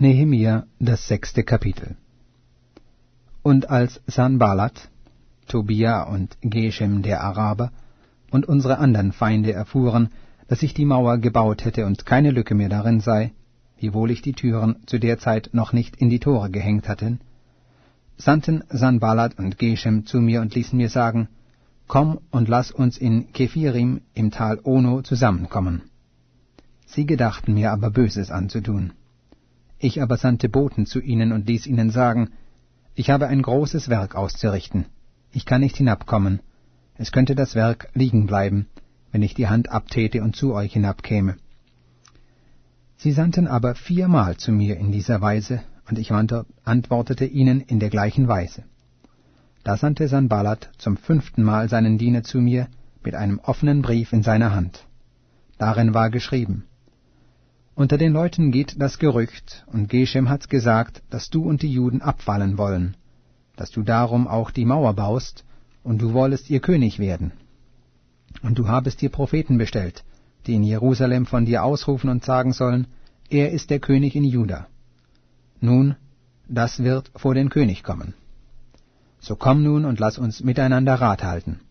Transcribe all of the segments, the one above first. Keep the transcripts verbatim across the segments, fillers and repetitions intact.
Nehemia, das sechste Kapitel. Und als Sanballat, Tobia und Geshem der Araber und unsere anderen Feinde erfuhren, dass ich die Mauer gebaut hätte und keine Lücke mehr darin sei, wiewohl ich die Türen zu der Zeit noch nicht in die Tore gehängt hatte, sandten Sanballat und Geshem zu mir und ließen mir sagen, »Komm und lass uns in Kephirim im Tal Ono zusammenkommen.« Sie gedachten mir aber Böses anzutun. Ich aber sandte Boten zu ihnen und ließ ihnen sagen, »Ich habe ein großes Werk auszurichten. Ich kann nicht hinabkommen. Es könnte das Werk liegen bleiben, wenn ich die Hand abtäte und zu euch hinabkäme.« Sie sandten aber viermal zu mir in dieser Weise, und ich antwortete ihnen in der gleichen Weise. Da sandte Sanballat zum fünften Mal seinen Diener zu mir mit einem offenen Brief in seiner Hand. Darin war geschrieben, »Unter den Leuten geht das Gerücht, und Geshem hat's gesagt, dass du und die Juden abfallen wollen, dass du darum auch die Mauer baust, und du wollest ihr König werden. Und du habest dir Propheten bestellt, die in Jerusalem von dir ausrufen und sagen sollen, er ist der König in Juda. Nun, das wird vor den König kommen. So komm nun und lass uns miteinander Rat halten.«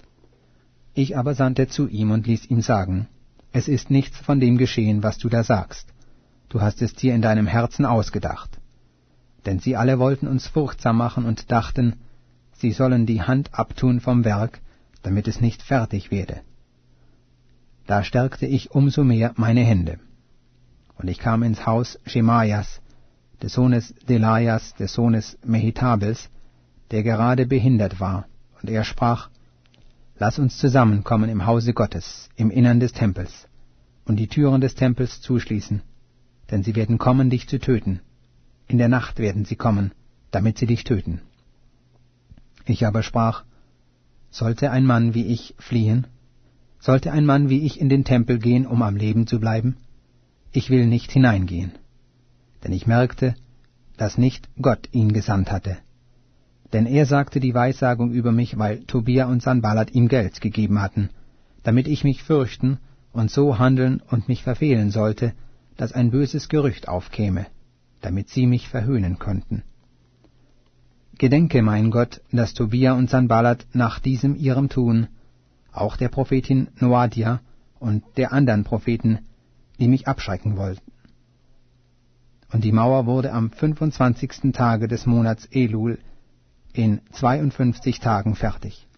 Ich aber sandte zu ihm und ließ ihm sagen, »Es ist nichts von dem geschehen, was du da sagst. Du hast es dir in deinem Herzen ausgedacht.« Denn sie alle wollten uns furchtsam machen und dachten, sie sollen die Hand abtun vom Werk, damit es nicht fertig werde. Da stärkte ich umso mehr meine Hände. Und ich kam ins Haus Schemaias, des Sohnes Delajas, des Sohnes Mehetabels, der gerade behindert war, und er sprach, »Lass uns zusammenkommen im Hause Gottes, im Innern des Tempels, und die Türen des Tempels zuschließen, denn sie werden kommen, dich zu töten. In der Nacht werden sie kommen, damit sie dich töten.« Ich aber sprach, »Sollte ein Mann wie ich fliehen? Sollte ein Mann wie ich in den Tempel gehen, um am Leben zu bleiben? Ich will nicht hineingehen.« Denn ich merkte, dass nicht Gott ihn gesandt hatte. Denn er sagte die Weissagung über mich, weil Tobia und Sanballat ihm Geld gegeben hatten, damit ich mich fürchten und so handeln und mich verfehlen sollte, dass ein böses Gerücht aufkäme, damit sie mich verhöhnen könnten. Gedenke, mein Gott, dass Tobia und Sanballat nach diesem ihrem Tun, auch der Prophetin Noadia und der anderen Propheten, die mich abschrecken wollten. Und die Mauer wurde am fünfundzwanzigsten Tage des Monats Elul in zweiundfünfzig Tagen fertig.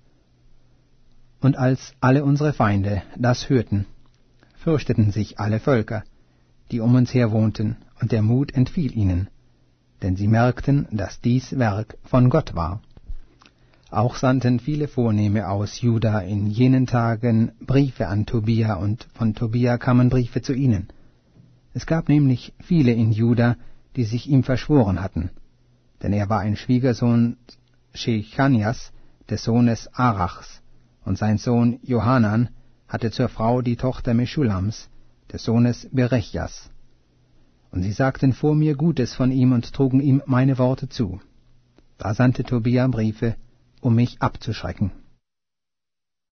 Und als alle unsere Feinde das hörten, fürchteten sich alle Völker, die um uns her wohnten, und der Mut entfiel ihnen, denn sie merkten, dass dies Werk von Gott war. Auch sandten viele Vornehme aus Juda in jenen Tagen Briefe an Tobia, und von Tobia kamen Briefe zu ihnen. Es gab nämlich viele in Juda, die sich ihm verschworen hatten, denn er war ein Schwiegersohn Shechanias, des Sohnes Arachs, und sein Sohn Johanan hatte zur Frau die Tochter Meschulams, des Sohnes Berechjas. Und sie sagten vor mir Gutes von ihm und trugen ihm meine Worte zu. Da sandte Tobia Briefe, um mich abzuschrecken.